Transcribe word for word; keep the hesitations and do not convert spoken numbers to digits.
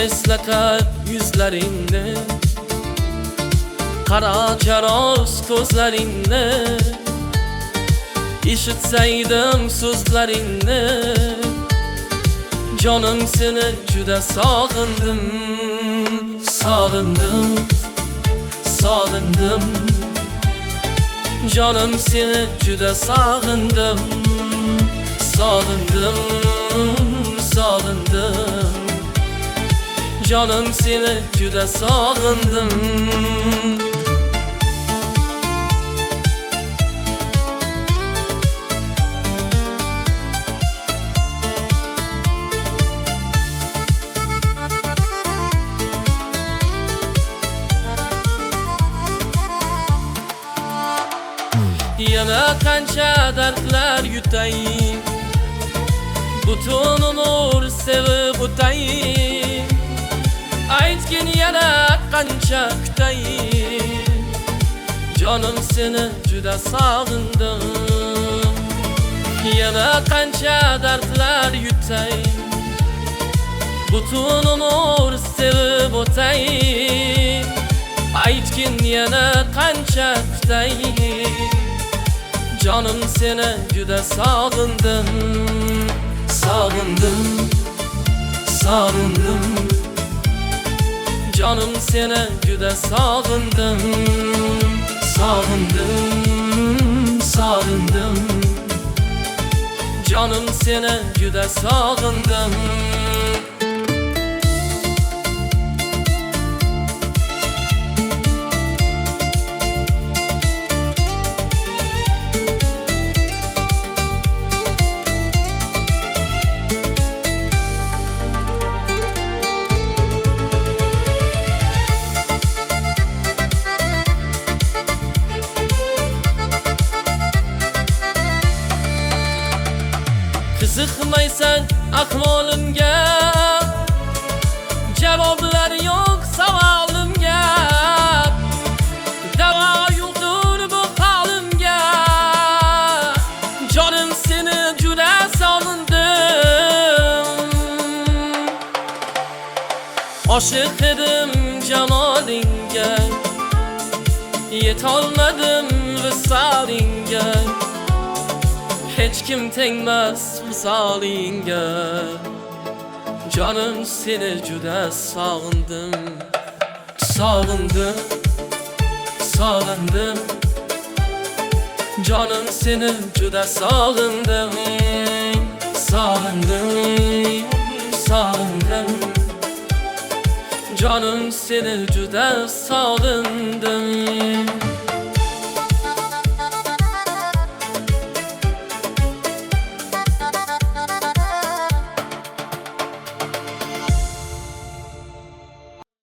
eslatar yüzlerini, qara caroz ko'zlaringni, eshitsaydim so'zlaringni, jonim seni juda sog'indim, sog'indim, sog'indim. Jonim seni juda sog'indim, sog'indim, sog'indim. Jonim seni juda sog'indim. Yana qancha dardlar yutayim, butun umr sevib o'tayim. Aytgin yana qancha kutayim, jonim seni juda sog'indim. Yana qancha dardlar yutayim, butun umr sevib o'tayim. Aytgin yana qancha kutayim, jonim seni juda sog'indim, sog'indim, sog'indim. Jonim seni juda sog'indim, sog'indim, sog'indim. Jonim seni juda sog'indim. Qiziqmaysan ahvolimga, javoblar yo'q savolimga, davo yo'qdir bu holimga. Jonim seni juda sog'indim, oshiq edim jamolingga, yetolmadim visolingga. Hech kim tengmas misolingga, jonim seni juda sog'indim, sog'indim, sog'indim. Jonim seni juda sog'indim, sog'indim, sog'indim. Jonim seni juda sog'indim.